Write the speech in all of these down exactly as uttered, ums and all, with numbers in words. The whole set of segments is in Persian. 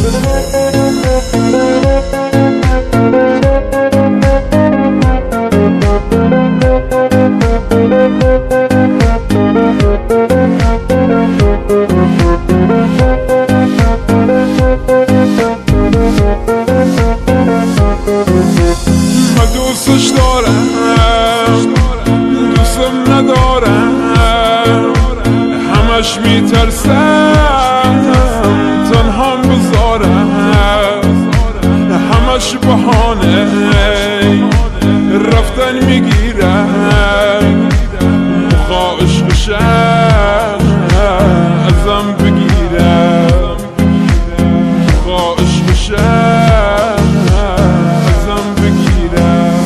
من دوستش دارم، دوستم ندارم، همش میترسم تنهام بذارم، همش بهانه رفتن میگیرم، میخوا عشقشم ازم بگیرم، میخوا عشقشم ازم بگیرم.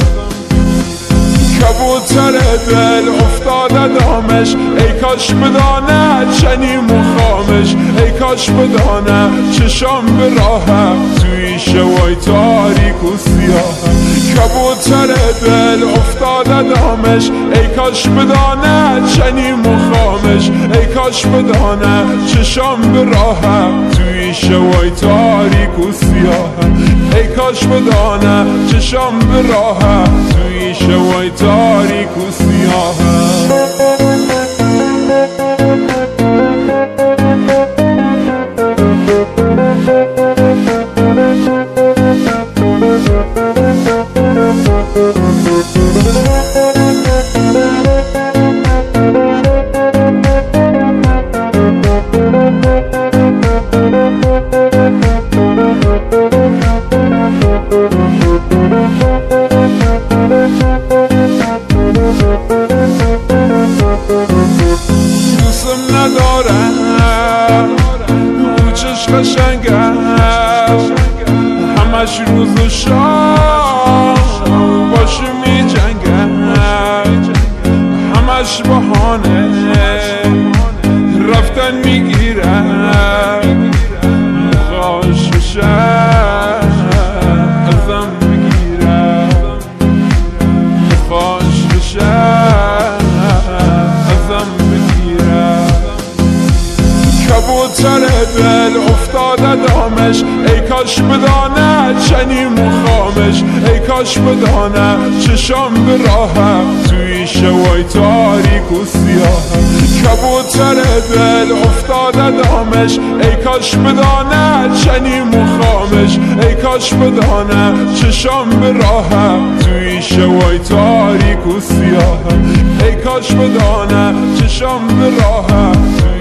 کبوتر دل افتاده دامش، ای کاش بدانه چنین مخامش، ای کاش بدانه چشام به راهم توی شوای تاریک و سیاهم. کبوتر دل افتاده دامش، ای کاش بدانه چنین مخامش، ای کاش بدانه چشام به راهم توی شوای تاریک و سیاهم. ای کاش بدانه چشام به راهم توی شوای تاریک و سیاهم. دوستم ندارم، اون چشم قشنگم همش روز و شام باشه می جنگم، همش بهانه رفتن میگیرم، خوش بشم ازم بگیرم، خوش بشم ازم بگیرم. کبوتر دل افتاده دامش، ای کاش بدانه چنین مخامش، ای کاش بدانه چشام به راهم توی شوای تاریک و سیاهم. کبوتر دل افتاده دامش، ای کاش بدانه چنین مخامش، ای کاش بدانه چشام به راهم توی شوای تاریک و سیاهم. ای کاش بدانه چشام به راهم